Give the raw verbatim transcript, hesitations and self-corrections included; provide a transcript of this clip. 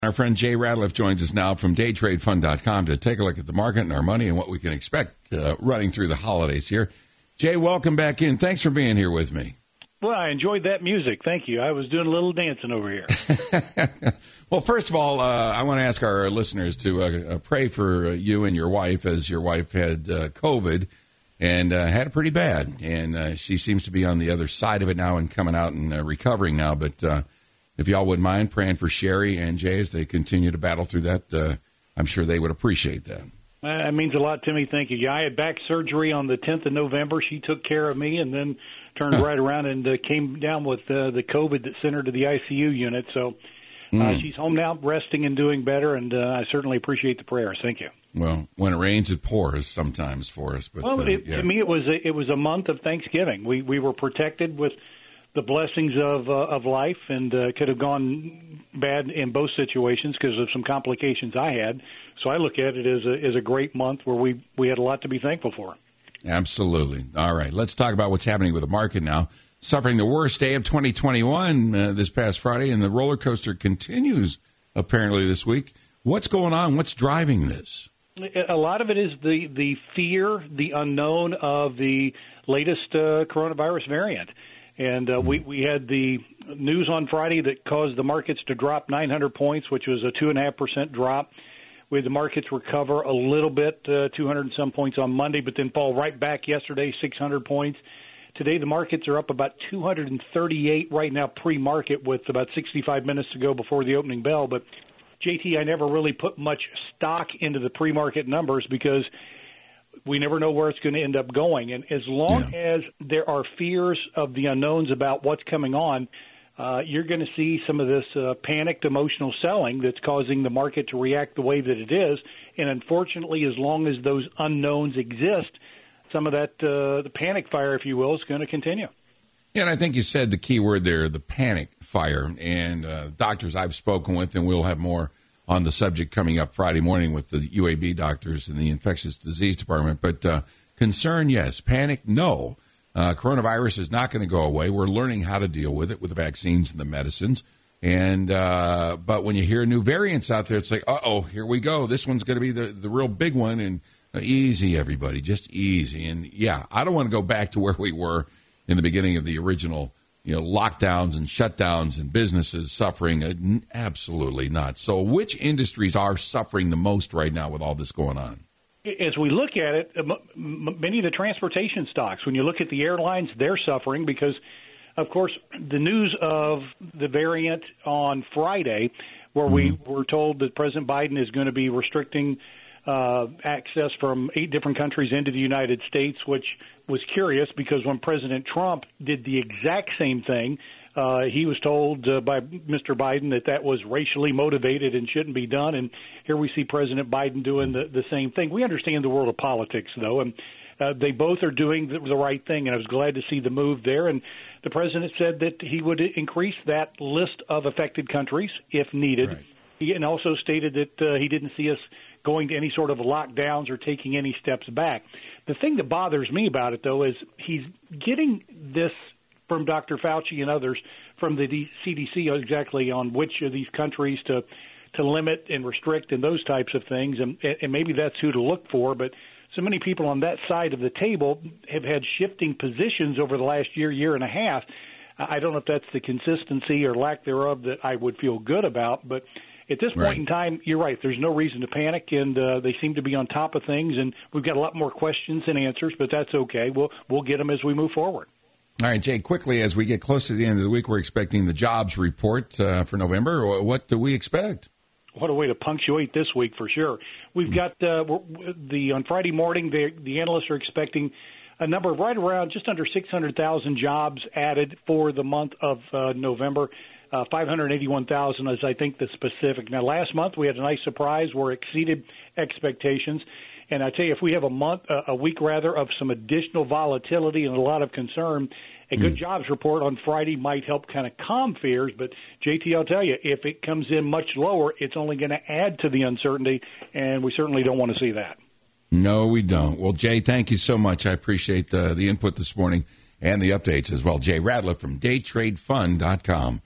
Our friend Jay Ratliff joins us now from day trade fund dot com to take a look at the market and our money and what we can expect uh, running through the holidays here. Jay, welcome back in. Thanks for being here with me. Well, I enjoyed that music. Thank you. I was doing a little dancing over here. Well, first of all, uh, I want to ask our listeners to uh, pray for uh, you and your wife, as your wife had uh, COVID and uh, had it pretty bad. And uh, she seems to be on the other side of it now and coming out and uh, recovering now. But uh, if y'all wouldn't mind praying for Sherry and Jay as they continue to battle through that, uh, I'm sure they would appreciate that. Uh, it means a lot to me. Thank you. Yeah, I had back surgery on the tenth of November. She took care of me and then turned right around and uh, came down with uh, the COVID that sent her to the I C U unit. So uh, mm. she's home now, resting and doing better, and uh, I certainly appreciate the prayers. Thank you. Well, when it rains, it pours sometimes for us. But well, uh, it, yeah. to me, it was a, it was a month of Thanksgiving. We we were protected with the blessings of uh, of life, and uh, could have gone bad in both situations because of some complications I had. So I look at it as a as a great month where we, we had a lot to be thankful for. Absolutely. All right, let's talk about what's happening with the market now. Suffering the worst day of twenty twenty-one uh, this past Friday, and the roller coaster continues apparently this week. What's going on? What's driving this? A lot of it is the, the fear, the unknown of the latest uh, coronavirus variant. And uh, mm-hmm. we, we had the news on Friday that caused the markets to drop nine hundred points, which was a two point five percent drop. We had the markets recover a little bit, uh, two hundred and some points on Monday, but then fall right back yesterday, six hundred points. Today the markets are up about two hundred thirty-eight right now pre-market with about sixty-five minutes to go before the opening bell. But, J T, I never really put much stock into the pre-market numbers because we never know where it's going to end up going. And as long yeah. as there are fears of the unknowns about what's coming on, uh, you're going to see some of this uh, panicked emotional selling that's causing the market to react the way that it is. And unfortunately, as long as those unknowns exist, some of that, uh, the panic fire, if you will, is going to continue. Yeah, and I think you said the key word there, the panic fire. And uh, doctors I've spoken with, and we'll have more on the subject coming up Friday morning with the U A B doctors in the infectious disease department. But uh, concern, yes. Panic, no. Uh, coronavirus is not going to go away. We're learning how to deal with it with the vaccines and the medicines. And uh, but when you hear new variants out there, it's like, uh-oh, here we go. This one's going to be the, the real big one. And uh, easy, everybody, just easy. And, yeah, I don't want to go back to where we were in the beginning of the original, you know, lockdowns and shutdowns and businesses suffering. Uh, absolutely not. So which industries are suffering the most right now with all this going on? As we look at it, many of the transportation stocks, when you look at the airlines, they're suffering because, of course, the news of the variant on Friday, where mm-hmm. we were told that President Biden is going to be restricting uh, access from eight different countries into the United States, which was curious because when President Trump did the exact same thing, uh, he was told uh, by Mister Biden that that was racially motivated and shouldn't be done. And here we see President Biden doing the, the same thing. We understand the world of politics, though, and uh, they both are doing the, the right thing. And I was glad to see the move there. And the president said that he would increase that list of affected countries if needed. Right. He and also stated that uh, he didn't see us going to any sort of lockdowns or taking any steps back. The thing that bothers me about it, though, is he's getting this from Doctor Fauci and others from the C D C exactly on which of these countries to to limit and restrict and those types of things, and, and maybe that's who to look for. But so many people on that side of the table have had shifting positions over the last year, year and a half. I don't know if that's the consistency or lack thereof that I would feel good about, but at this point right. in time, you're right. There's no reason to panic, and uh, they seem to be on top of things, and we've got a lot more questions than answers, but that's okay. We'll we'll get them as we move forward. All right, Jay, quickly, as we get close to the end of the week, we're expecting the jobs report uh, for November. What do we expect? What a way to punctuate this week for sure. We've got uh, the on Friday morning, the, the analysts are expecting a number of right around just under six hundred thousand jobs added for the month of uh, November. Uh, five hundred eighty-one thousand is, I think, the specific. Now, last month we had a nice surprise where it exceeded expectations. And I tell you, if we have a month, uh, a week rather, of some additional volatility and a lot of concern, a good mm. jobs report on Friday might help kind of calm fears. But, J T, I'll tell you, if it comes in much lower, it's only going to add to the uncertainty, and we certainly don't want to see that. No, we don't. Well, Jay, thank you so much. I appreciate the, the input this morning and the updates as well. Jay Ratliff from day trade fund dot com.